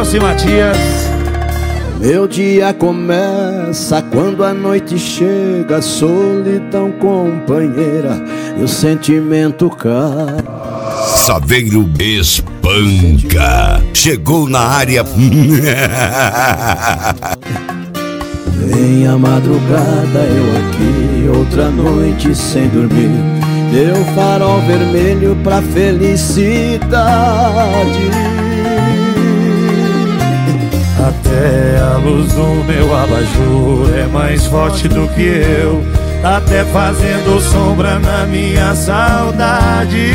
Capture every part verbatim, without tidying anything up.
Grosso e Matias. Meu dia começa quando a noite chega, solidão companheira e o sentimento cai. Saveiro espanca. Chegou na área. Vem a madrugada, eu aqui, outra noite sem dormir. Deu farol vermelho pra felicidade. Até a luz do meu abajur é mais forte do que eu, até fazendo sombra na minha saudade.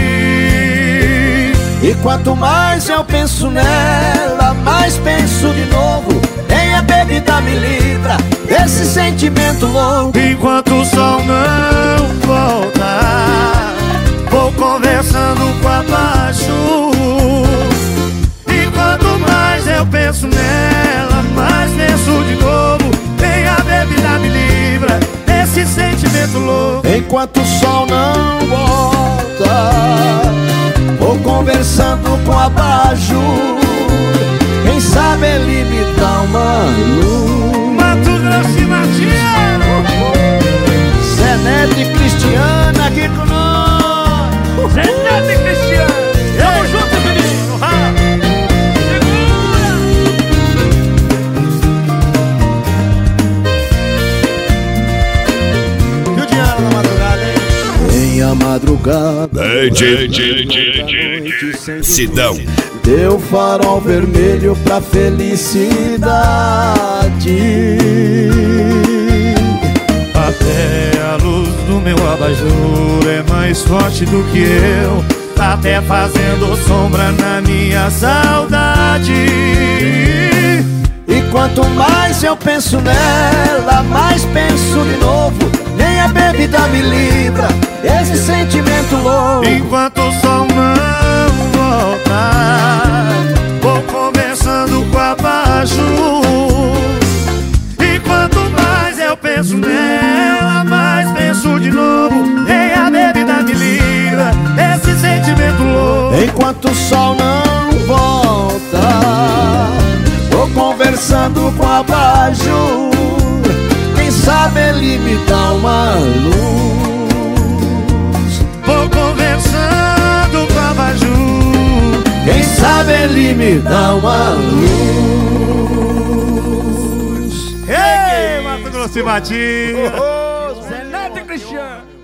E quanto mais eu penso nela, mais penso de novo. Nem a bebida me livra desse sentimento louco. Enquanto o sol não volta, vou conversando com a baixo. E quanto mais eu penso nela, mais penso de novo. Nem a bebida me livra desse sentimento louco. Enquanto o sol não volta, vou conversando com a abajur. Quem sabe ele me dá uma luz. Mato Grosso e Matias, Zé Neto e Cristiana aqui com nós. Zé Neto e Cristiana, tamo junto, menino. Ha! Segura. E o Diana na madrugada, hein? Vem a madrugada, Sidão. deu farol vermelho pra felicidade. Até a luz do meu abajur é mais forte do que eu, até fazendo sombra na minha saudade. E quanto mais eu penso nela, mais penso de novo. Nem a bebida me livra desse sentimento louco. Enquanto o sol não volta, vou conversando com a baixo. E quanto mais eu penso nela, mais penso de novo. Nem a bebida me livra desse sentimento louco. Enquanto o sol não volta, vou conversando com a baixo. Quem sabe ele me dá uma luz. Vou conversando com a baixo. Quem sabe ele me dá uma luz. Ei, Mato Grosso e Matias. Zé Neto e Cristiano.